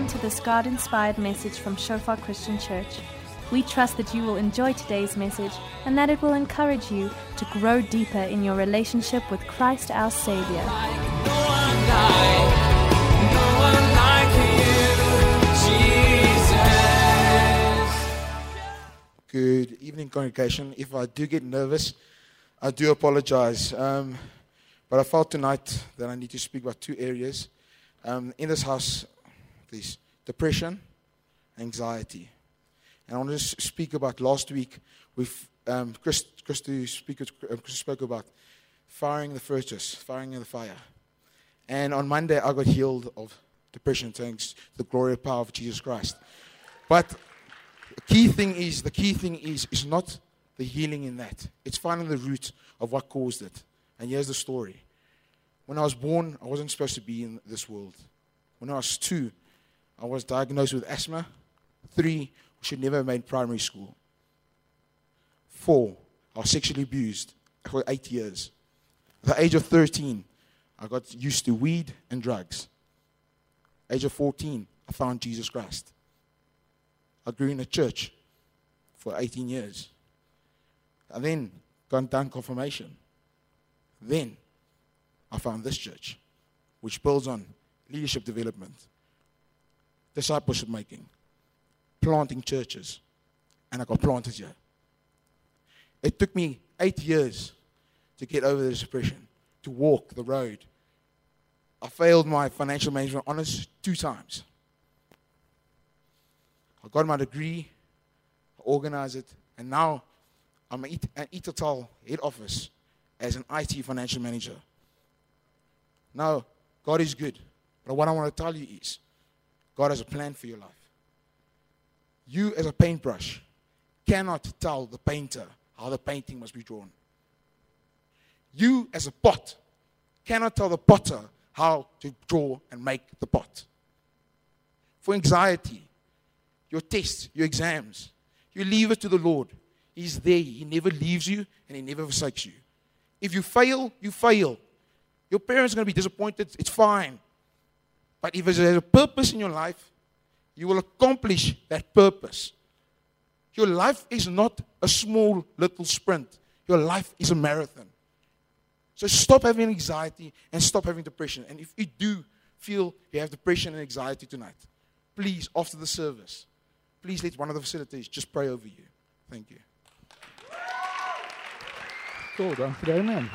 Welcome to this God-inspired message from Shofar Christian Church. We trust that you will enjoy today's message and that it will encourage you to grow deeper in your relationship with Christ our Savior. Good evening, congregation. If I do get nervous, I do apologize. But I felt tonight that I need to speak about two areas. In this house, there's depression, anxiety. And I want to speak about last week with Chris spoke about firing the furnace, firing in the fire. And on Monday, I got healed of depression thanks to the glory and power of Jesus Christ. But the key thing is not the healing in that. It's finding the root of what caused it. And here's the story. When I was born, I wasn't supposed to be in this world. When I was 2, I was diagnosed with asthma. 3, we should never have made primary school. 4, I was sexually abused for 8 years. At the age of 13, I got used to weed and drugs. Age of 14, I found Jesus Christ. I grew in a church for 18 years. I then done confirmation. Then I found this church, which builds on leadership development, discipleship making, planting churches, and I got planted here. It took me 8 years to get over this depression, to walk the road. I failed my financial management honors 2 times. I got my degree, I organized it, and now I'm at Itotal head office as an IT financial manager. Now, God is good, but what I want to tell you is, God has a plan for your life. You as a paintbrush cannot tell the painter how the painting must be drawn. You as a pot cannot tell the potter how to draw and make the pot. For anxiety, your tests, your exams, you leave it to the Lord. He's there. He never leaves you and He never forsakes you. If you fail, you fail. Your parents are going to be disappointed. It's fine. But if there's a purpose in your life, you will accomplish that purpose. Your life is not a small little sprint. Your life is a marathon. So stop having anxiety and stop having depression. And if you do feel you have depression and anxiety tonight, please, after the service, please let one of the facilities just pray over you. Thank you. Cool, dankie man.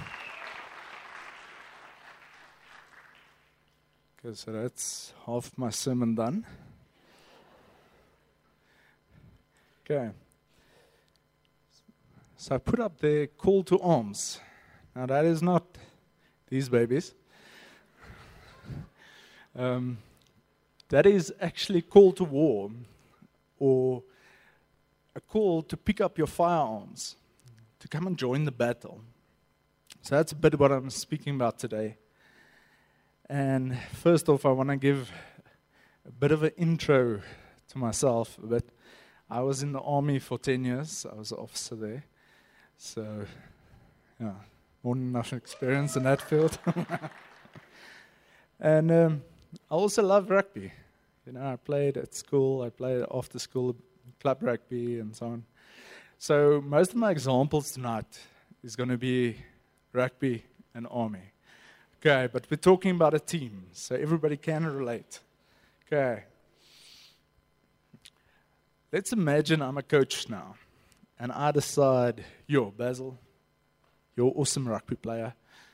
Okay, so that's half my sermon done. Okay. So I put up the call to arms. Now that is not these babies. That is actually call to war, or a call to pick up your firearms, to come and join the battle. So that's a bit what I'm speaking about today. And first off, I want to give a bit of an intro to myself. But I was in the army for 10 years. I was an officer there. So, yeah, more than enough experience in that field. And I also love rugby. You know, I played at school. I played after school club rugby and so on. So most of my examples tonight is going to be rugby and army. Okay, but we're talking about a team, so everybody can relate. Okay. Let's imagine I'm a coach now, and I decide, Basil, you're an awesome rugby player,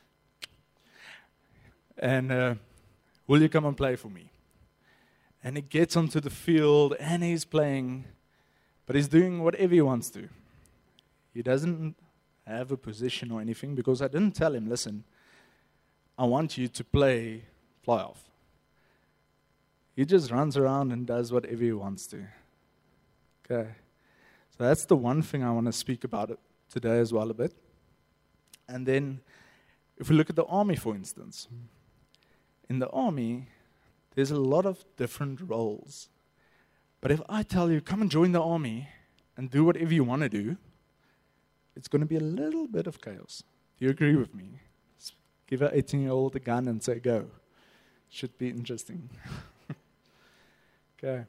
and will you come and play for me? And he gets onto the field, and he's playing, but he's doing whatever he wants to. He doesn't have a position or anything, because I didn't tell him, listen, I want you to play playoff. He just runs around and does whatever he wants to. Okay. So that's the one thing I want to speak about it today as well a bit. And then, if we look at the army, for instance. In the army, there's a lot of different roles. But if I tell you, come and join the army and do whatever you want to do, it's going to be a little bit of chaos. Do you agree with me? Give an 18-year-old a gun and say, go. Should be interesting. Okay.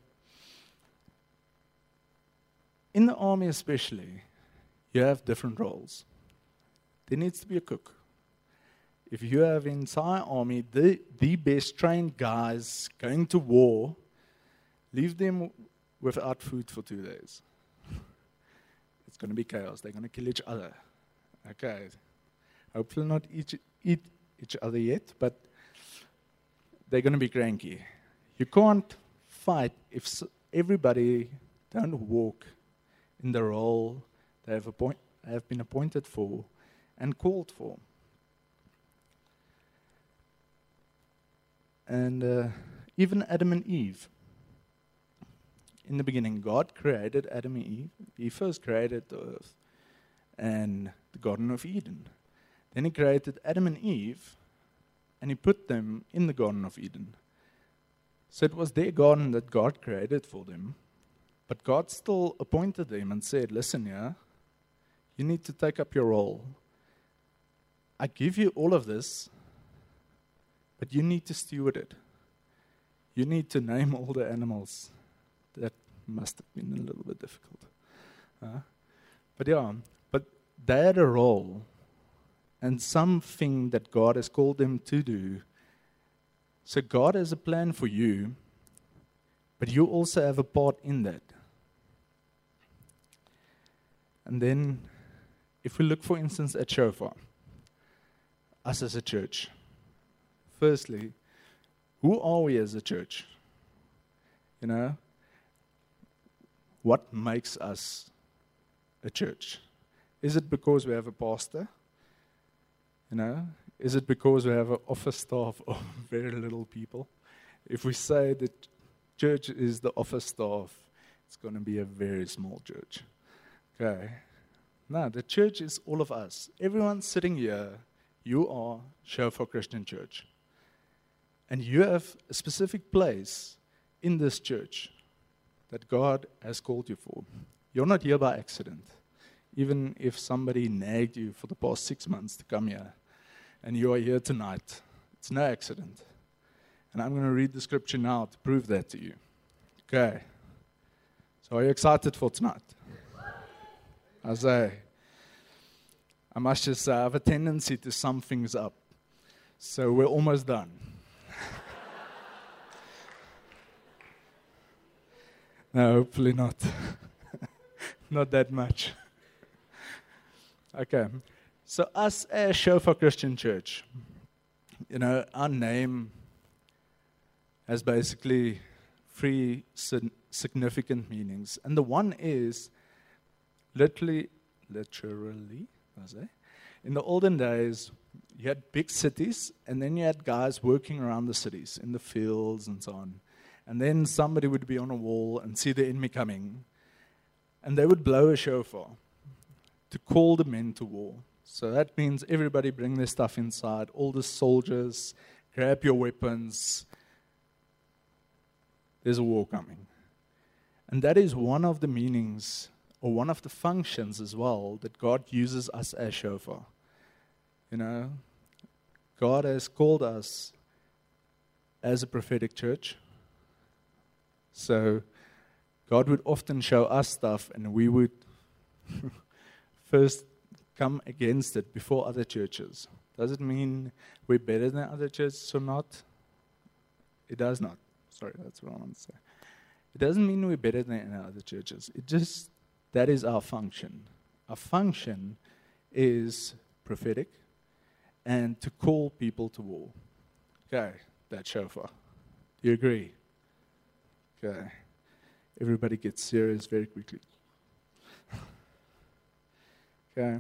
In the army especially, you have different roles. There needs to be a cook. If you have an entire army, the best trained guys going to war, leave them without food for 2 days. It's going to be chaos. They're going to kill each other. Okay. Hopefully not eat each other yet, but they're going to be cranky. You can't fight if everybody don't walk in the role they have been appointed for and called for. And even Adam and Eve. In the beginning, God created Adam and Eve. He first created the earth and the Garden of Eden. Then He created Adam and Eve, and He put them in the Garden of Eden. So it was their garden that God created for them. But God still appointed them and said, listen here, you need to take up your role. I give you all of this, but you need to steward it. You need to name all the animals. That must have been a little bit difficult. But they had a role and something that God has called them to do. So God has a plan for you, but you also have a part in that. And then, if we look, for instance, at Shofar, us as a church, firstly, who are we as a church? You know, what makes us a church? Is it because we have a pastor? You know, is it because we have an office staff of very little people? If we say that church is the office staff, it's going to be a very small church. Okay. No, the church is all of us. Everyone sitting here, you are Shofar Christian Church. And you have a specific place in this church that God has called you for. You're not here by accident. Even if somebody nagged you for the past 6 months to come here, and you are here tonight, it's no accident. And I'm going to read the scripture now to prove that to you. Okay. So are you excited for tonight? I must just say, I have a tendency to sum things up. So we're almost done. No, hopefully not. Not that much. Okay. So us as Shofar Christian Church, you know, our name has basically 3 significant meanings. And the one is literally, in the olden days, you had big cities, and then you had guys working around the cities, in the fields and so on. And then somebody would be on a wall and see the enemy coming, and they would blow a shofar to call the men to war. So that means everybody bring their stuff inside, all the soldiers, grab your weapons. There's a war coming. And that is one of the meanings, or one of the functions as well, that God uses us as shofar. You know, God has called us as a prophetic church. So God would often show us stuff, and we would first come against it before other churches. Does it mean we're better than other churches or not? It does not. Sorry, that's what I want to say. It doesn't mean we're better than other churches. It just, that is our function. Our function is prophetic and to call people to war. Okay, that's shofar. Do you agree? Okay. Everybody gets serious very quickly. Okay.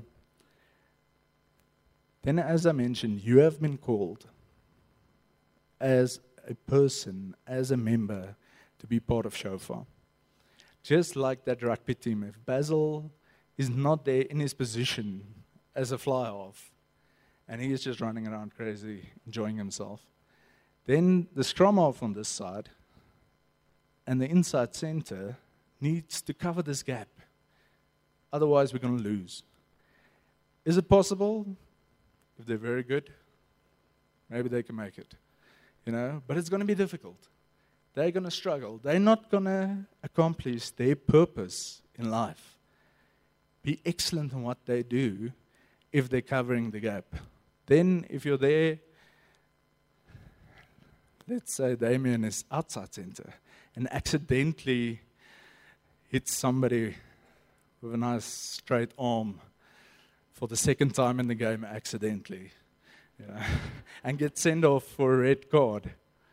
Then, as I mentioned, you have been called as a person, as a member, to be part of Shofar. Just like that rugby team, if Basil is not there in his position as a fly-half, and he is just running around crazy, enjoying himself, then the scrum half on this side and the inside center needs to cover this gap. Otherwise, we're going to lose. Is it possible? If they're very good, maybe they can make it. You know, but it's going to be difficult. they're going to struggle. They're not going to accomplish their purpose in life. Be excellent in what they do if they're covering the gap. Then if you're there, let's say Damien is outside center and accidentally hits somebody with a nice straight arm for the second time in the game accidentally, and gets sent off for a red card.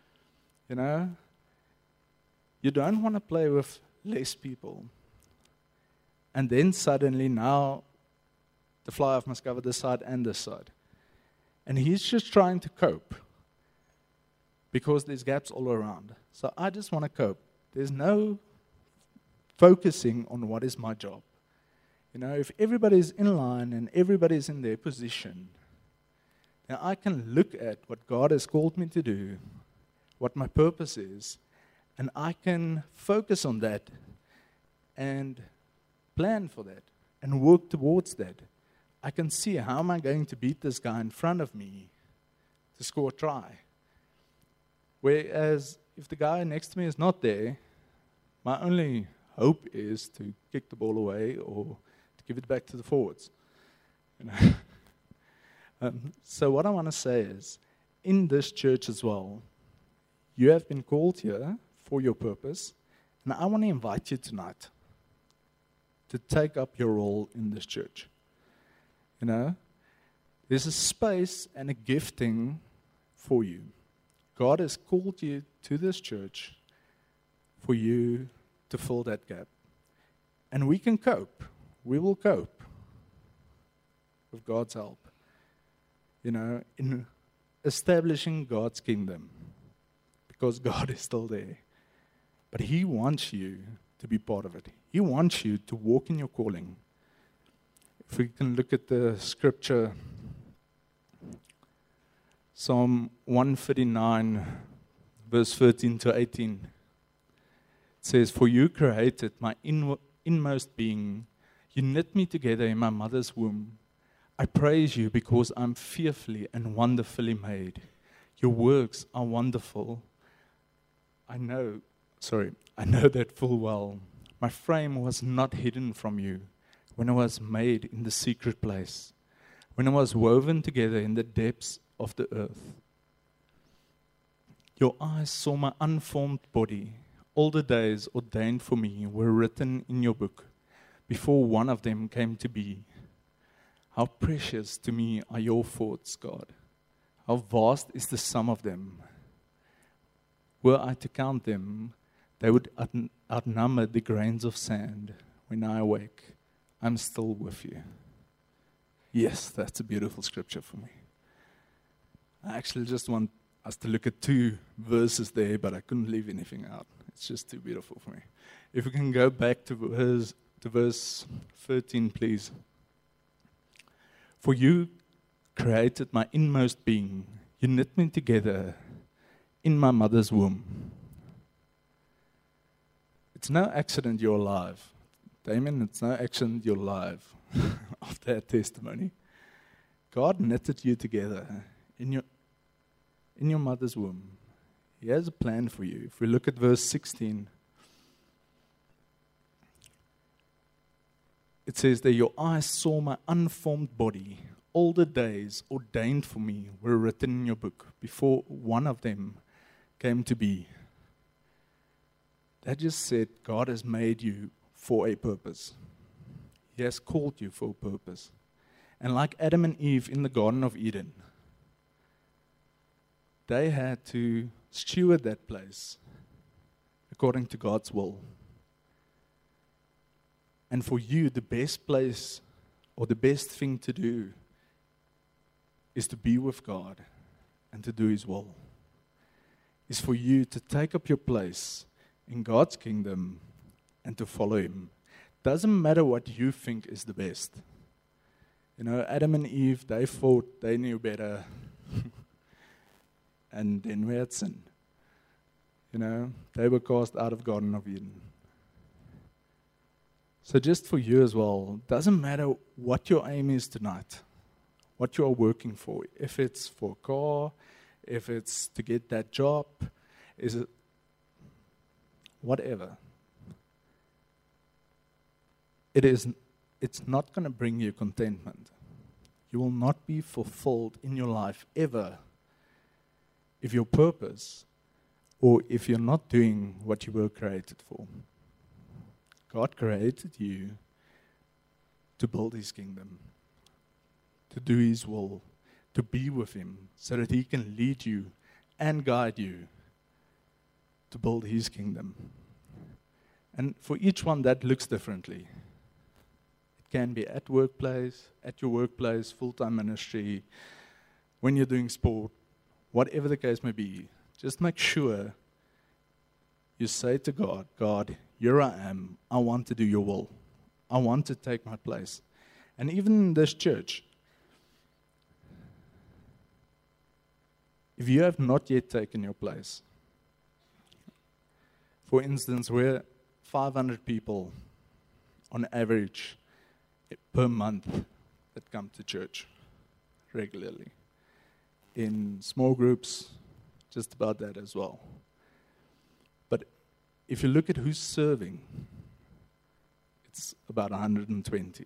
You don't want to play with less people. And then suddenly now the fly-off must cover this side and this side. And he's just trying to cope because there's gaps all around. So I just want to cope. There's no focusing on what is my job. If everybody's in line and everybody's in their position, then I can look at what God has called me to do, what my purpose is, and I can focus on that and plan for that and work towards that. I can see how am I going to beat this guy in front of me to score a try. Whereas if the guy next to me is not there, my only hope is to kick the ball away or to give it back to the forwards. So what I want to say is, in this church as well, you have been called here for your purpose, and I want to invite you tonight to take up your role in this church. There's a space and a gifting for you. God has called you to this church for you to fill that gap. And we can cope. We will cope with God's help. In establishing God's kingdom. Because God is still there. But He wants you to be part of it. He wants you to walk in your calling. If we can look at the scripture, Psalm 139, verse 13 to 18. It says, "For you created my inmost being. You knit me together in my mother's womb. I praise you because I'm fearfully and wonderfully made. Your works are wonderful. I know that full well. My frame was not hidden from you when I was made in the secret place, when I was woven together in the depths of the earth. Your eyes saw my unformed body. All the days ordained for me were written in your book, before one of them came to be. How precious to me are your thoughts, God. How vast is the sum of them. Were I to count them, they would outnumber the grains of sand. When I awake, I'm still with you." Yes, that's a beautiful scripture for me. I actually just want us to look at 2 verses there, but I couldn't leave anything out. It's just too beautiful for me. If we can go back to verse 13, please. "For you created my inmost being. You knit me together in my mother's womb." It's no accident you're alive. Damien, it's no accident you're alive after that testimony. God knitted you together in your mother's womb. He has a plan for you. If we look at verse 16, it says that your eyes saw my unformed body. All the days ordained for me were written in your book before one of them came to be. That just said God has made you for a purpose. He has called you for a purpose. And like Adam and Eve in the Garden of Eden, they had to steward that place according to God's will. And for you, the best place or the best thing to do is to be with God and to do His will. Is for you to take up your place in God's kingdom and to follow Him. Doesn't matter what you think is the best. Adam and Eve, they thought they knew better. And then we had sin. They were cast out of Garden of Eden. So just for you as well, doesn't matter what your aim is tonight, what you are working for. If it's for a car, if it's to get that job, whatever, it's not going to bring you contentment. You will not be fulfilled in your life ever if your purpose or if you're not doing what you were created for. God created you to build His kingdom, to do His will, to be with Him so that He can lead you and guide you to build His kingdom. And for each one, that looks differently. It can be at your workplace, full-time ministry, when you're doing sport, whatever the case may be. Just make sure you say to God, God, here I am. I want to do your will. I want to take my place. And even in this church, if you have not yet taken your place, for instance, we're 500 people on average per month that come to church regularly. In small groups, just about that as well. But if you look at who's serving, it's about 120.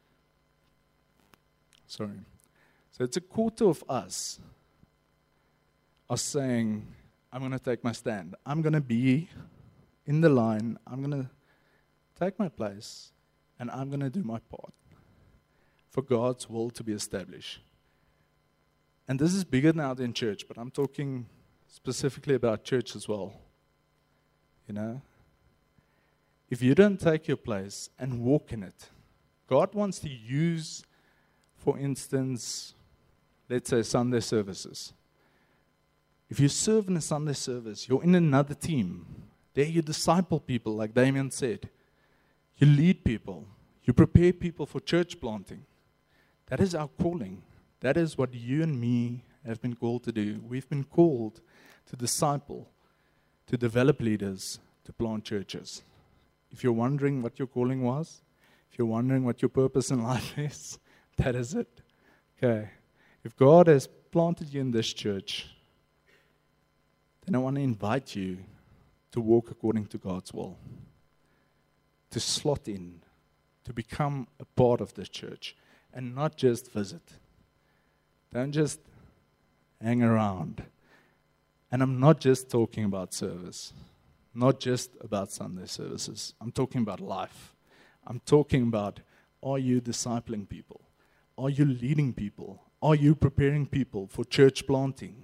Sorry. So it's a quarter of us are saying, I'm going to take my stand. I'm going to be in the line. I'm going to take my place, and I'm going to do my part for God's will to be established. And this is bigger now than church, but I'm talking specifically about church as well. You know? If you don't take your place and walk in it, God wants to use, for instance, let's say Sunday services. If you serve in a Sunday service, you're in another team. There you disciple people, like Damien said. You lead people. You prepare people for church planting. That is our calling. That is what you and me have been called to do. We've been called to disciple, to develop leaders, to plant churches. If you're wondering what your calling was, if you're wondering what your purpose in life is, that is it. Okay. If God has planted you in this church, then I want to invite you to walk according to God's will, to slot in, to become a part of this church, and not just visit. Don't just hang around. And I'm not just talking about service, not just about Sunday services. I'm talking about life. I'm talking about, are you discipling people? Are you leading people? Are you preparing people for church planting?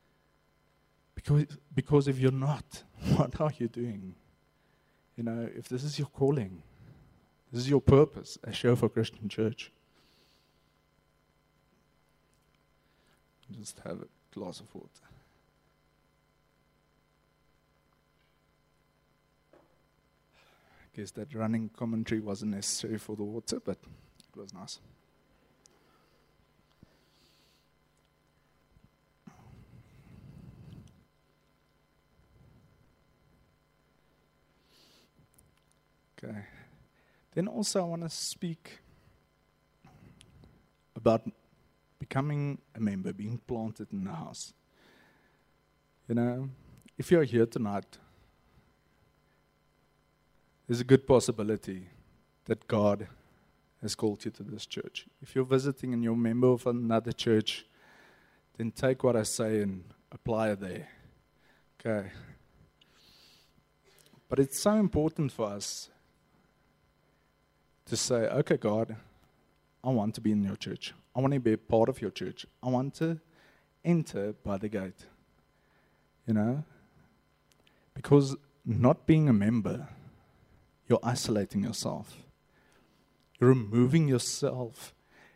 Because if you're not, what are you doing? You know, if this is your calling, this is your purpose as Shofar Christian Church. Just have a glass of water. I guess that running commentary wasn't necessary for the water, but it was nice. Okay. Then also I want to speak about becoming a member, being planted in the house. You know, if you're here tonight, there's a good possibility that God has called you to this church. If you're visiting and you're a member of another church, then take what I say and apply it there. Okay. But it's so important for us to say, okay, God, I want to be in your church. I want to be a part of your church. I want to enter by the gate. You know? Because not being a member, you're isolating yourself. You're removing yourself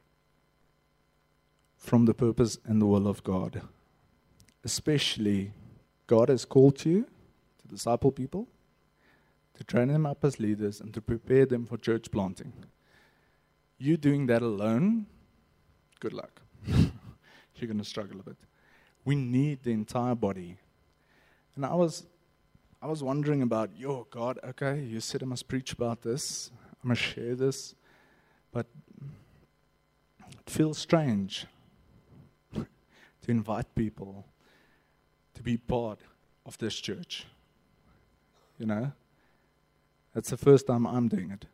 from the purpose and the will of God. Especially, God has called you to disciple people, to train them up as leaders, and to prepare them for church planting. You doing that alone, good luck. You're going to struggle a bit. We need the entire body. And I was wondering about, God, okay, you said I must preach about this. I must share this. But it feels strange to invite people to be part of this church. You know? That's the first time I'm doing it.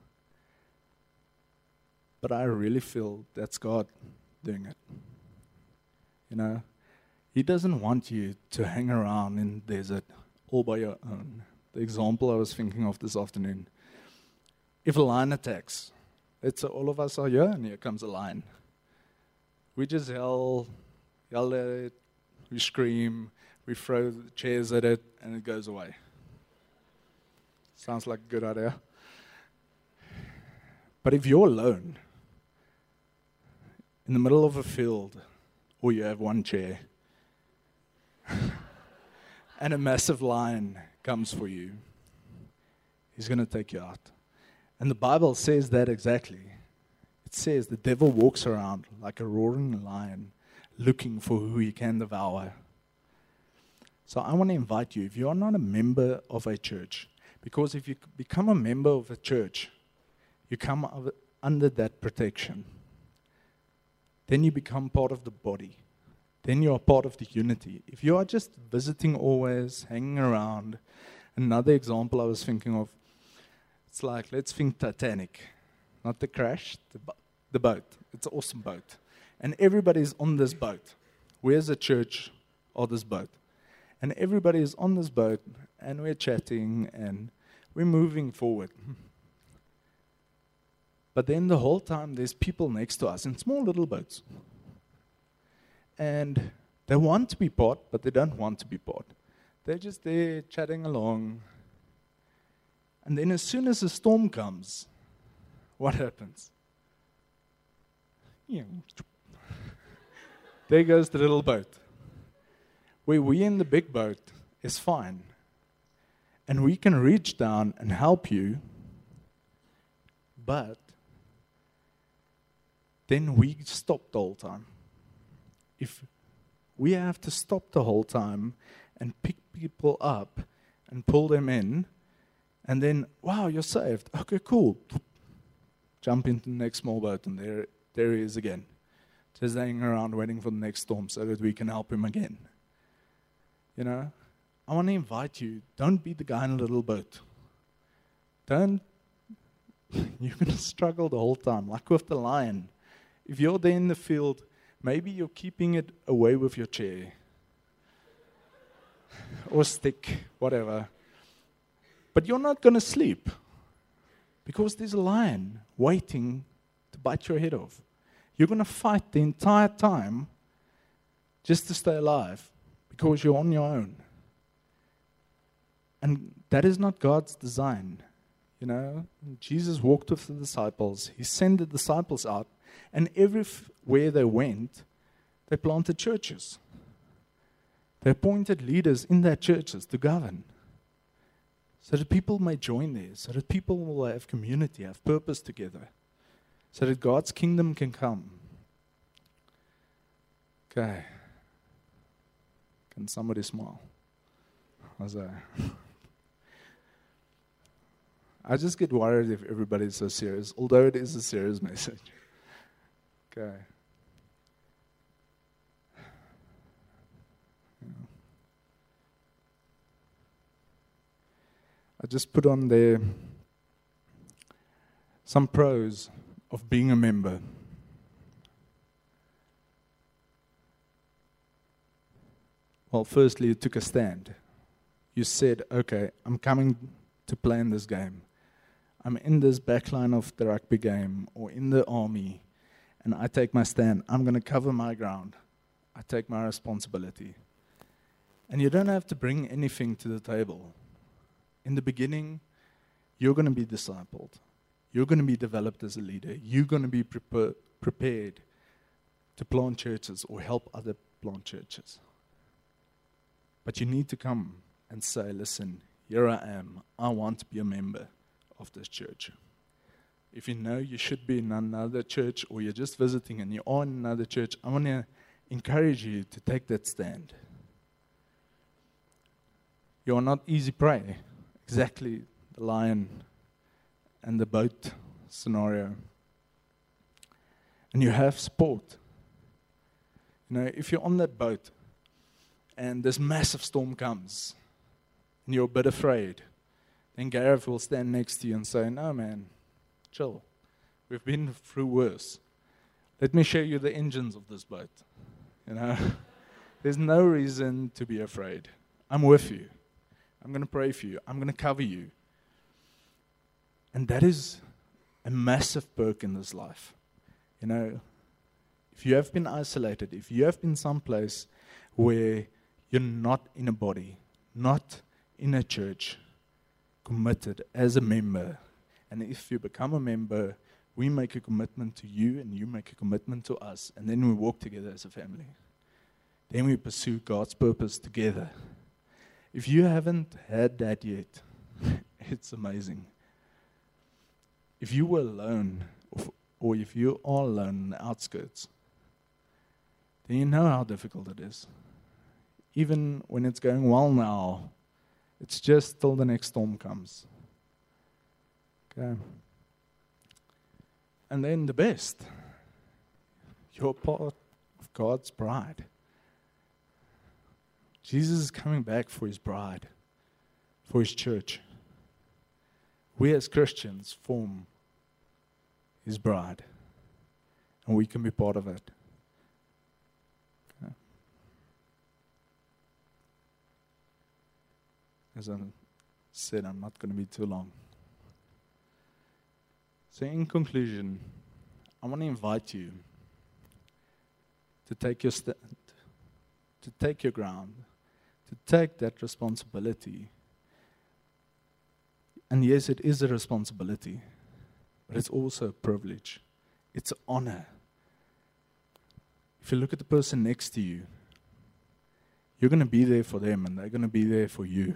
But I really feel that's God doing it. You know, He doesn't want you to hang around in the desert all by your own. The example I was thinking of this afternoon. If a lion attacks, let's say all of us are here and here comes a lion. We just yell at it, we scream, we throw the chairs at it, and it goes away. Sounds like a good idea. But if you're alone, in the middle of a field, or you have one chair, and a massive lion comes for you, he's going to take you out. And the Bible says that exactly. It says the devil walks around like a roaring lion, looking for who he can devour. So I want to invite you, if you are not a member of a church, because if you become a member of a church, you come under that protection. Then you become part of the body. Then you are part of the unity. If you are just visiting always, hanging around, another example I was thinking of, it's like, let's think Titanic. Not the crash, the boat. It's an awesome boat. And everybody's on this boat. We as a church are this boat. And everybody is on this boat, and we're chatting, and we're moving forward. But then the whole time, there's people next to us in small little boats. And they want to be part, but they don't want to be part. They're just there chatting along. And then as soon as a storm comes, what happens? There goes the little boat. Where we in the big boat is fine. And we can reach down and help you, but then we stop the whole time. If we have to stop the whole time and pick people up and pull them in, and then, wow, you're saved. Okay, cool. Jump into the next small boat, and there he is again. Just hanging around waiting for the next storm so that we can help him again. You know, I want to invite you, don't be the guy in a little boat. You're going to struggle the whole time, like with the lion. If you're there in the field, maybe you're keeping it away with your chair. Or stick, whatever. But you're not going to sleep. Because there's a lion waiting to bite your head off. You're going to fight the entire time just to stay alive. Because you're on your own. And that is not God's design. You know, Jesus walked with the disciples. He sent the disciples out. And everywhere they went, they planted churches. They appointed leaders in their churches to govern. So that people may join there. So that people will have community, have purpose together. So that God's kingdom can come. Okay. Can somebody smile? How's that? I just get worried if everybody's so serious, although it is a serious message. Okay. I just put on there some pros of being a member. Well, firstly, you took a stand. You said, okay, I'm coming to play in this game. I'm in this backline of the rugby game or in the army, and I take my stand. I'm going to cover my ground. I take my responsibility. And you don't have to bring anything to the table. In the beginning, you're going to be discipled. You're going to be developed as a leader. You're going to be prepared to plant churches or help other plant churches. But you need to come and say, listen, here I am. I want to be a member of this church. If you know you should be in another church or you're just visiting and you are in another church, I want to encourage you to take that stand. You are not easy prey. Exactly the lion and the boat scenario. And you have support. You know, if you're on that boat and this massive storm comes and you're a bit afraid, then Gareth will stand next to you and say, no, man, chill. We've been through worse. Let me show you the engines of this boat. There's no reason to be afraid. I'm with you. I'm going to pray for you. I'm going to cover you. And that is a massive perk in this life. If you have been isolated, if you have been someplace where you're not in a body, not in a church, committed as a member, and if you become a member, we make a commitment to you and you make a commitment to us, and then we walk together as a family. Then we pursue God's purpose together. If you haven't had that yet, it's amazing. If you were alone, or if you are alone in the outskirts, then you know how difficult it is. Even when it's going well now, it's just till the next storm comes. Okay. And then the best. You're part of God's bride. Jesus is coming back for his bride, for his church. We as Christians form his bride, and we can be part of it. Okay. As I said, I'm not going to be too long. So in conclusion, I want to invite you to take your stand, to take your ground, to take that responsibility. And yes, it is a responsibility, but it's also a privilege. It's an honor. If you look at the person next to you, you're going to be there for them and they're going to be there for you.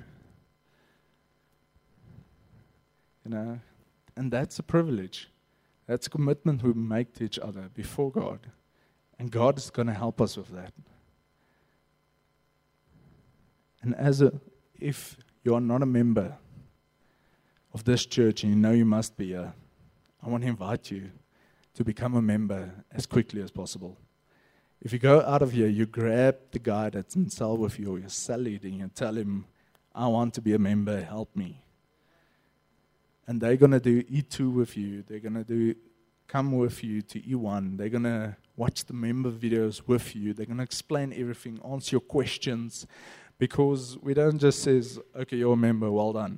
And that's a privilege. That's a commitment we make to each other before God. And God is going to help us with that. And if you are not a member of this church and you know you must be here, I want to invite you to become a member as quickly as possible. If you go out of here, you grab the guy that's in cell with you or your cell leader and you tell him, I want to be a member, help me. And they're going to do E2 with you. They're going to come with you to E1. They're going to watch the member videos with you. They're going to explain everything, answer your questions. Because we don't just say, okay, you're a member, well done.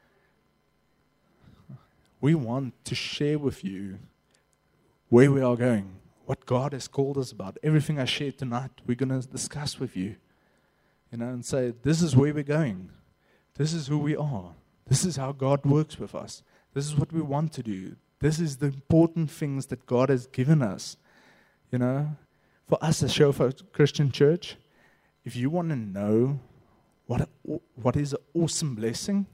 We want to share with you where we are going, what God has called us about. Everything I shared tonight, we're going to discuss with you. And say, this is where we're going. This is who we are. This is how God works with us. This is what we want to do. This is the important things that God has given us. For us as Shofar Christian Church, if you want to know what is an awesome blessing,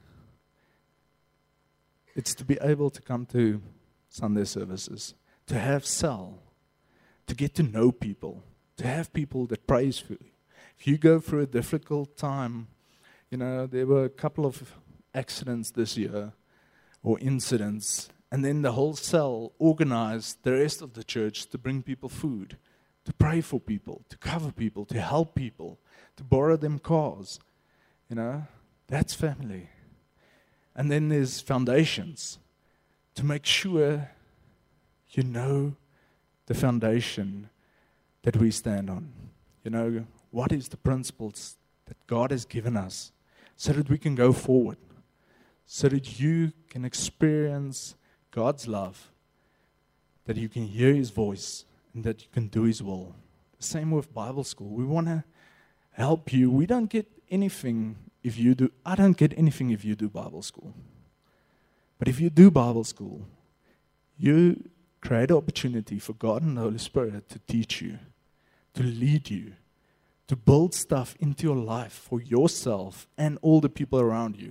it's to be able to come to Sunday services, to have cell, to get to know people, to have people that praise for you. If you go through a difficult time, there were a couple of accidents this year, or incidents, and then the whole cell organized the rest of the church to bring people food, to pray for people, to cover people, to help people, to borrow them cars. That's family. And then there's foundations, to make sure you know the foundation that we stand on. What is the principles that God has given us so that we can go forward, so that you can experience God's love, that you can hear his voice, and that you can do his will. The same with Bible school. We want to help you. We don't get anything if you do. I don't get anything if you do Bible school. But if you do Bible school, you create an opportunity for God and the Holy Spirit to teach you, to lead you, to build stuff into your life for yourself and all the people around you.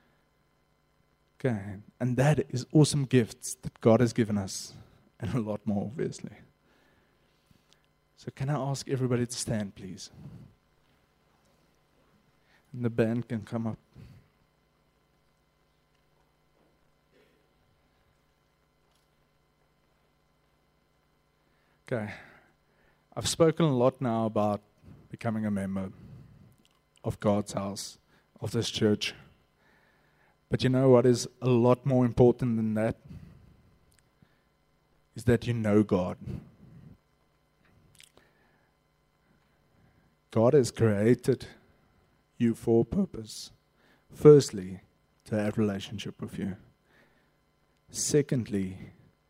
Okay, and that is awesome gifts that God has given us, and a lot more, obviously. So can I ask everybody to stand, please? And the band can come up. Okay, I've spoken a lot now about becoming a member of God's house, of this church. But you know what is a lot more important than that? Is that you know God. God has created you for a purpose. Firstly, to have a relationship with you. Secondly,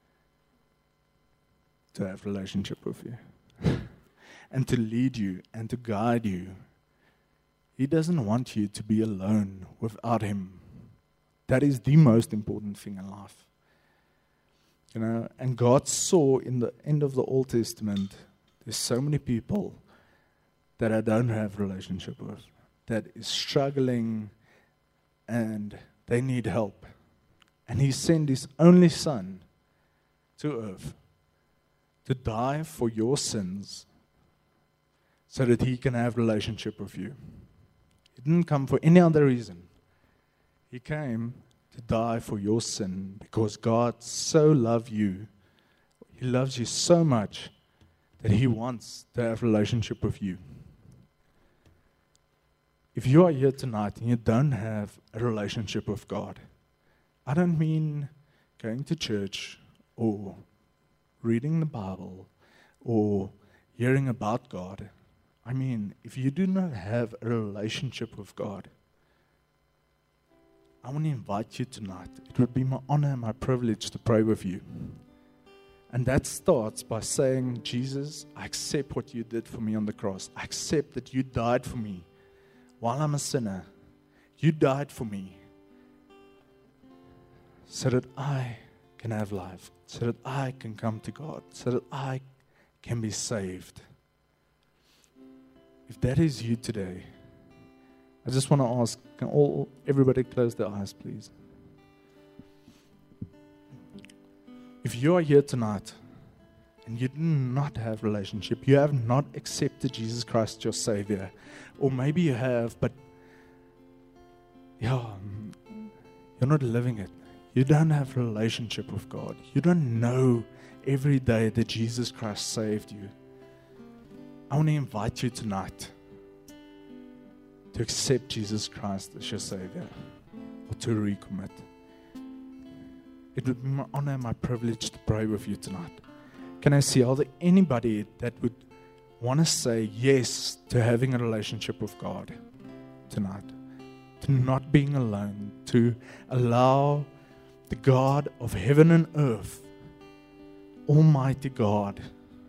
to have a relationship with you. And to lead you and to guide you. He doesn't want you to be alone without Him. That is the most important thing in life. You know, and God saw in the end of the Old Testament, there's so many people that I don't have a relationship with, that is struggling and they need help. And He sent His only Son to earth to die for your sins so that He can have a relationship with you. He didn't come for any other reason. He came to die for your sin because God so loved you. He loves you so much that He wants to have a relationship with you. If you are here tonight and you don't have a relationship with God, I don't mean going to church or reading the Bible or hearing about God. I mean, if you do not have a relationship with God, I want to invite you tonight. It would be my honor and my privilege to pray with you. And that starts by saying, Jesus, I accept what you did for me on the cross. I accept that you died for me while I'm a sinner. You died for me so that I can have life, so that I can come to God, so that I can be saved. If that is you today, I just want to ask, can everybody close their eyes, please? If you are here tonight and you do not have a relationship, you have not accepted Jesus Christ your Savior, or maybe you have, but you're not living it. You don't have a relationship with God. You don't know every day that Jesus Christ saved you. I want to invite you tonight to accept Jesus Christ as your Savior or to recommit. It would be my honor and my privilege to pray with you tonight. Can I see, are there anybody that would want to say yes to having a relationship with God tonight? To not being alone, to allow the God of heaven and earth, Almighty God,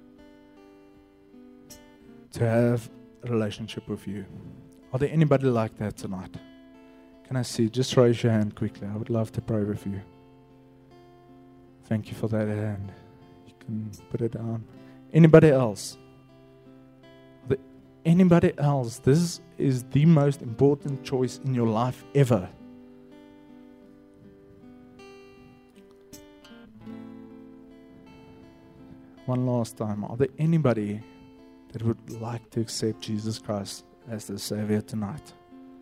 to have a relationship with you. Are there anybody like that tonight? Can I see? Just raise your hand quickly. I would love to pray with you. Thank you for that hand. You can put it down. Anybody else? Are there anybody else? This is the most important choice in your life ever. One last time. Are there anybody that would like to accept Jesus Christ as the Savior tonight?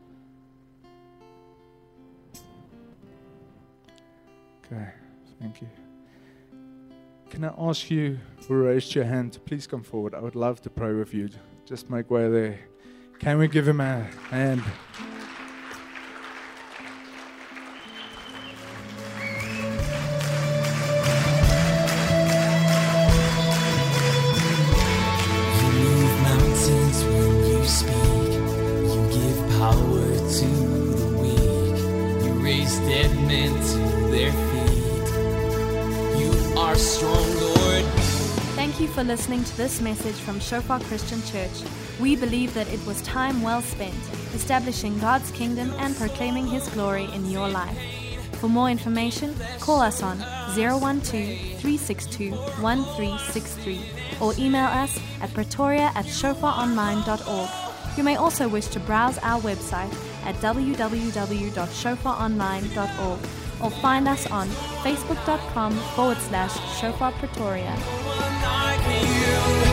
Okay, thank you. Can I ask you who raised your hand to please come forward? I would love to pray with you. Just make way there. Can we give him a hand? For listening to this message from Shofar Christian Church. We believe that it was time well spent establishing God's kingdom and proclaiming His glory in your life. For more information, call us on 012-362-1363 or email us at pretoria@shofaronline.org. You may also wish to browse our website at www.shofaronline.org or find us on facebook.com/Shofar Pretoria.